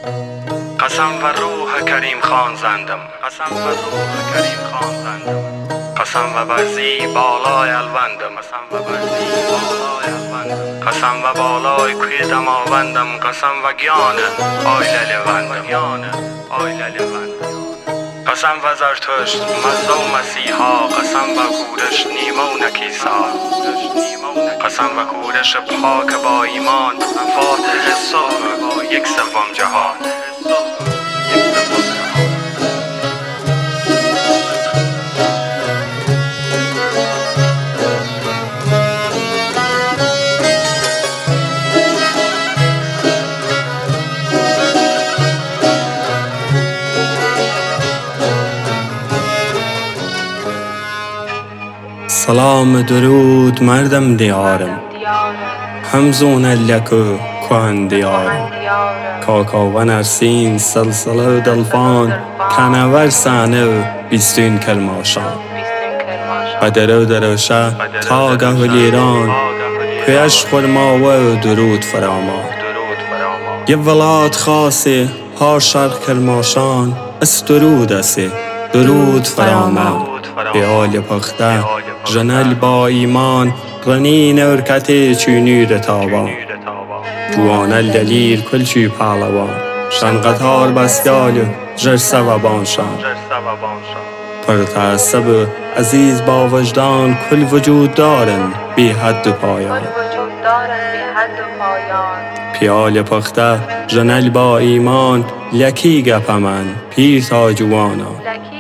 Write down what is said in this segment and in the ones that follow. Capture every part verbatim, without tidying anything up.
قسم و روح کریم خان زندم، قسم و روح کریم خان زندم، قسم و برزی بالای الوندم، قسم و برزی بالای الوندم، قسم و بالای کوی دماوندم، قسم و گیان آیل لوندم، گیان آیل لوندم، قسم و زرتشت مزد و مسیحا، قسم و کورش نیمه و نکیسا، قسم و کورش پاک با ایمان، فاتح صبح یک سوم جهان. سلام درود مردم دیارم، همزون لکو کهن دیارم، کاکا و نرسین سلسله دلفان، کنور سانه و بیستون کرماشان، قدر و دروشه تاگه و لیران، کویش خورما و درود فرامان، یه ولاد خاصی هار شرق کرماشان، اس درود اسی درود فرامان، بیال پخته جنل با ایمان، رنین ارکتی چونیر تابان، جوانل دلیر کلچی پالوان، شن قطار بسیال جرسه و بانشان، پرتعصب عزیز با وجدان، کل وجود دارن بی حد و پایان، پیال پخته جنل با ایمان، لکی گپ من پیر تا جوانان،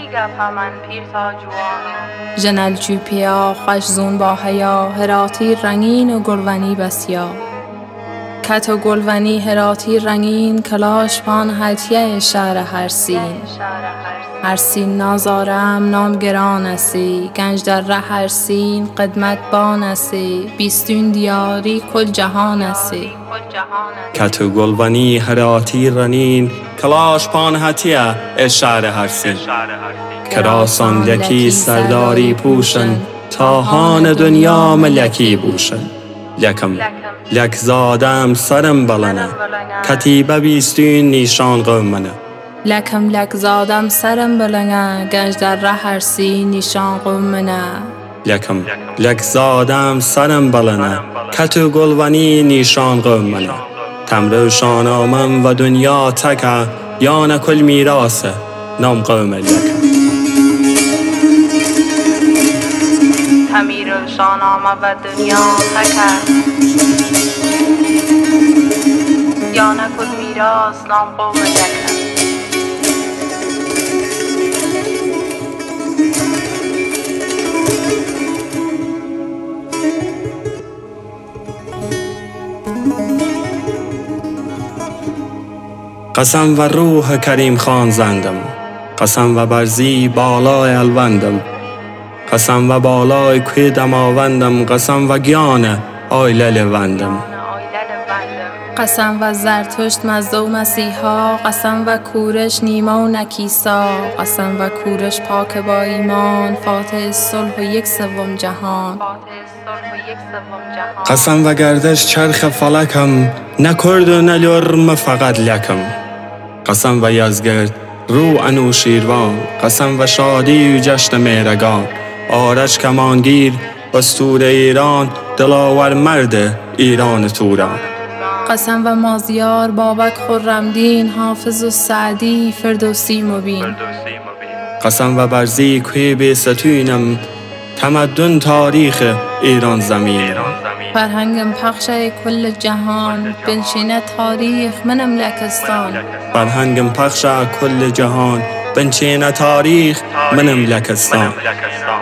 جنل چو پیا خوش زون با حیا، هراتی رنگین و گلونی بسیا، کت و گلونی هراتی رنگین، کلاش پان هتیه شهر هرسین، هرسین نازارم نام گران اسی، گنج در ره هرسین قدمت بان اسی، بیستون دیاری کل جهان اسی، کت و گلونی هراتی رنین، کلاش پان هتیه شهر هرسین، کراسان لکی سرداری پوشن، تاهان دنیا ملکی بوشن، لکم لک زادم سرم بلنه، کتیبه بیستون نیشان قومنه، لکم لک زادم سرم بلنه، گنج در ره هرسی نیشان قومنه، لکم لک زادم سرم بلنه، کت و گلونی نیشان قومنه، تمر شان آمم و دنیا تکه، یان کل میراسه نام قوم لکه، تمیر شان آمم و دنیا تکه، یان کل میراس نام قوم لکه. قسم و روح کریم خان زندم، قسم و برزی بالای الوندم، قسم و بالای کوی دماوندم، قسم و گیان آیل لوندم، قسم و زرتشت مزد و مسیحا، قسم و کورش نیمه و نکیسا، قسم و کورش پاک با ایمان، فاتح صلح و یک سوم جهان، قسم و گردش چرخ فلکم، نه کرد و نه لرم فقط لکم، قسم و یزگرد رو انوشیروان، قسم و شادی و جشن مهرگان، آرش کمانگیر بستور ایران، دلاور مرد ایران توران، قسم و مازیار بابک خرمدین، حافظ و سعدی فردوسی مبین، قسم و برزی کوی بیستونم، تمدن تاریخ ایران زمین، فرهنگم پخش کل جهان، بنشینه تاریخ منم لکستان، فرهنگم پخش کل جهان، بنشینه تاریخ منم لکستان،